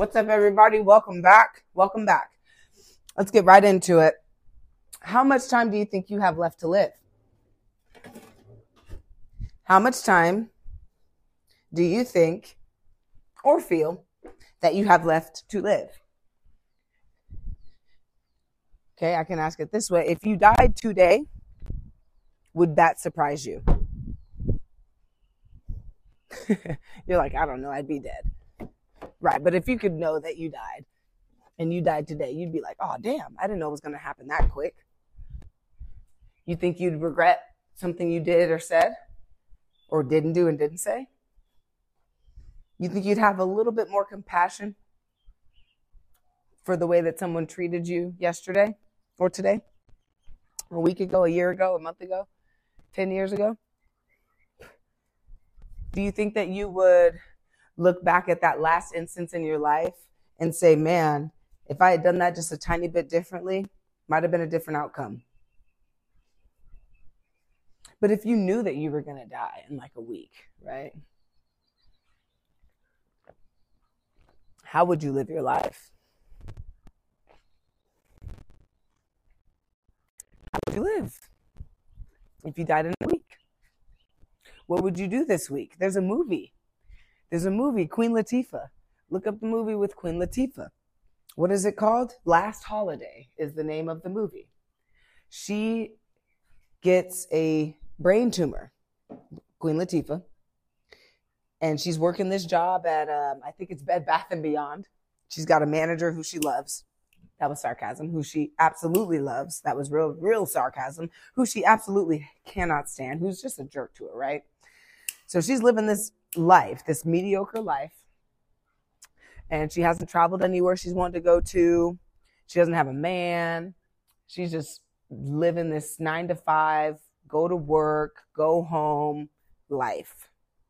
What's up, everybody? Welcome back. Welcome back. Let's get right into it. How much time do you think you have left to live? How much time do you think or feel that you have left to live? Okay, I can ask it this way. If you died today, would that surprise you? You're like, I don't know, I'd be dead. Right, but if you could know that you died and you died today, you'd be like, oh, damn, I didn't know it was going to happen that quick. You think you'd regret something you did or said or didn't do and didn't say? You think you'd have a little bit more compassion for the way that someone treated you yesterday or today, a week ago, a year ago, a month ago, 10 years ago? Do you think that you would look back at that last instance in your life and say, man, if I had done that just a tiny bit differently, might have been a different outcome? But if you knew that you were going to die in like a week, right? How would you live your life? How would you live if you died in a week? What would you do this week? There's a movie, Queen Latifah. Look up the movie with Queen Latifah. What is it called? Last Holiday is the name of the movie. She gets a brain tumor, Queen Latifah, and she's working this job at, I think it's Bed Bath & Beyond. She's got a manager who she loves. That was sarcasm. Who she absolutely loves. That was real sarcasm. Who she absolutely cannot stand. Who's just a jerk to her, right? So she's living this life, this mediocre life. And she hasn't traveled anywhere she's wanted to go to. She doesn't have a man. She's just living this 9 to 5, go to work, go home life.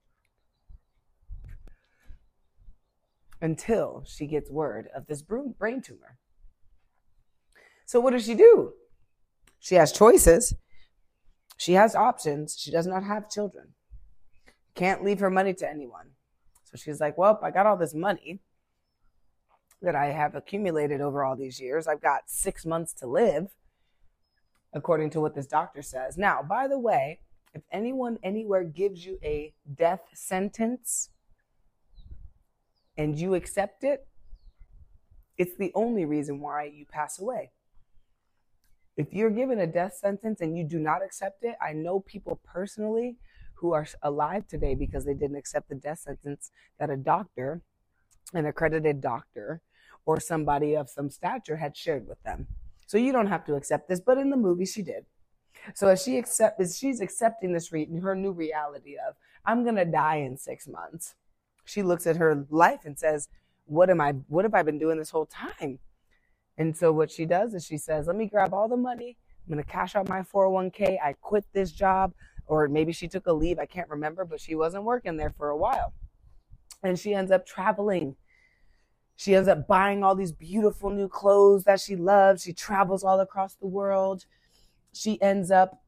Until she gets word of this brain tumor. So what does she do? She has choices. She has options. She does not have children. Can't leave her money to anyone. So she's like, well, I got all this money that I have accumulated over all these years. I've got 6 months to live, according to what this doctor says. Now, by the way, if anyone anywhere gives you a death sentence and you accept it, it's the only reason why you pass away. If you're given a death sentence and you do not accept it, I know people personally who are alive today because they didn't accept the death sentence that a doctor, an accredited doctor, or somebody of some stature had shared with them. So you don't have to accept this, but in the movie she did. So as she's accepting this her new reality of, I'm going to die in 6 months. She looks at her life and says, what have I been doing this whole time? And so what she does is she says, let me grab all the money. I'm going to cash out my 401k. I quit this job. Or maybe she took a leave. I can't remember, but she wasn't working there for a while. And she ends up traveling. She ends up buying all these beautiful new clothes that she loves. She travels all across the world. She ends up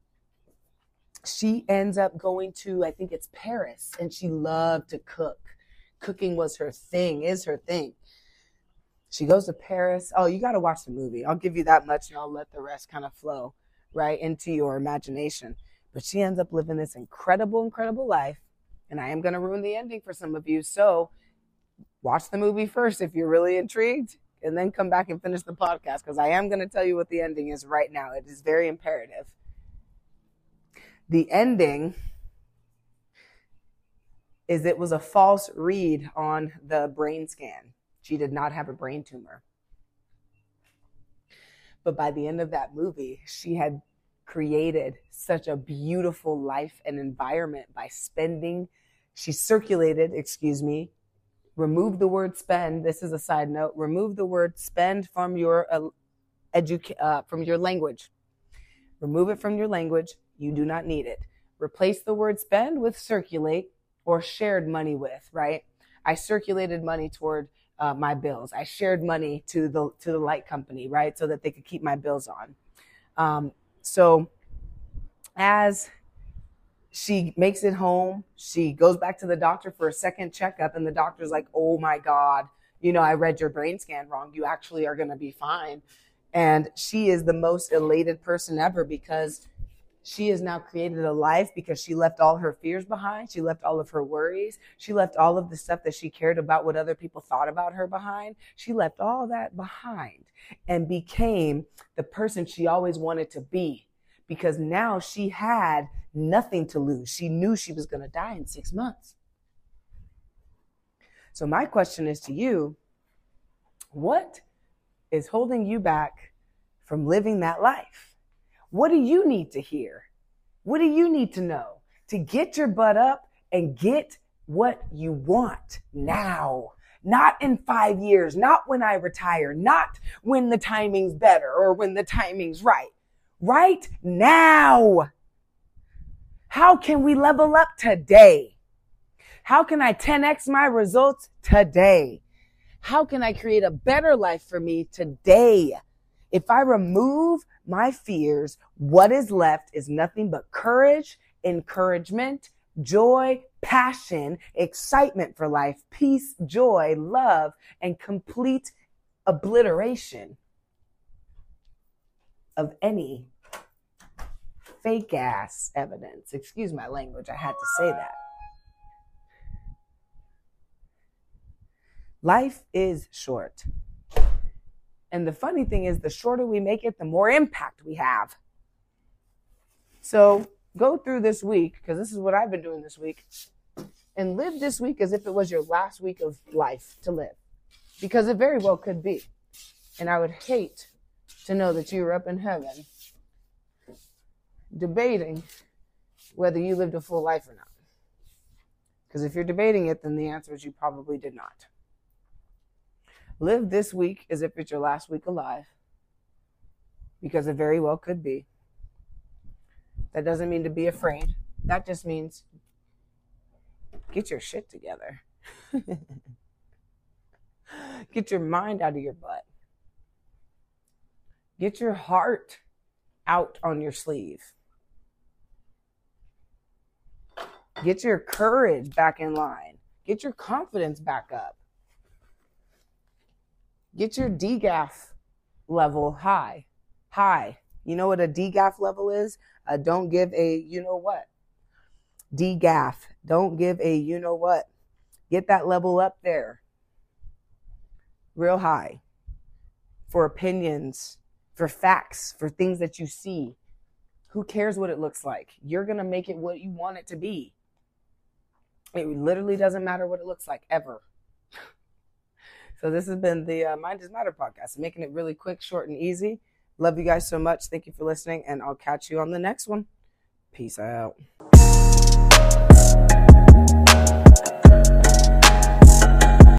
going to, I think it's Paris. And she loved to cook. Cooking was her thing, is her thing. She goes to Paris. Oh, you got to watch the movie. I'll give you that much and I'll let the rest kind of flow right into your imagination. But she ends up living this incredible, incredible life. And I am going to ruin the ending for some of you. So watch the movie first if you're really intrigued. And then come back and finish the podcast. Because I am going to tell you what the ending is right now. It is very imperative. The ending is it was a false read on the brain scan. She did not have a brain tumor. But by the end of that movie, she had created such a beautiful life and environment by remove the word spend. This is a side note. Remove the word spend from your language. Remove it from your language. You do not need it. Replace the word spend with circulate or shared money with, right? I circulated money toward my bills. I shared money to the light company, right? So that they could keep my bills on. So as she makes it home, she goes back to the doctor for a second checkup, and the doctor's like, oh my God, I read your brain scan wrong. You actually are going to be fine. And she is the most elated person ever because she has now created a life because she left all her fears behind. She left all of her worries. She left all of the stuff that she cared about what other people thought about her behind. She left all that behind and became the person she always wanted to be because now she had nothing to lose. She knew she was going to die in 6 months. So my question is to you, what is holding you back from living that life? What do you need to hear? What do you need to know to get your butt up and get what you want now? Not in 5 years, not when I retire, not when the timing's better or when the timing's right. Right now. How can we level up today? How can I 10x my results today? How can I create a better life for me today? If I remove my fears, what is left is nothing but courage, encouragement, joy, passion, excitement for life, peace, joy, love, and complete obliteration of any fake ass evidence. Excuse my language. I had to say that. Life is short. And the funny thing is, the shorter we make it, the more impact we have. So go through this week, because this is what I've been doing this week, and live this week as if it was your last week of life to live. Because it very well could be. And I would hate to know that you were up in heaven debating whether you lived a full life or not. Because if you're debating it, then the answer is you probably did not. Live this week as if it's your last week alive, because it very well could be. That doesn't mean to be afraid. That just means get your shit together. Get your mind out of your butt. Get your heart out on your sleeve. Get your courage back in line. Get your confidence back up. Get your DGAF level high. You know what a DGAF level is? Don't give a you know what. DGAF. Don't give a you know what. Get that level up there. Real high. For opinions, for facts, for things that you see. Who cares what it looks like? You're going to make it what you want it to be. It literally doesn't matter what it looks like, ever. So this has been the Mind is Matter podcast. I'm making it really quick, short, and easy. Love you guys so much. Thank you for listening, and I'll catch you on the next one. Peace out.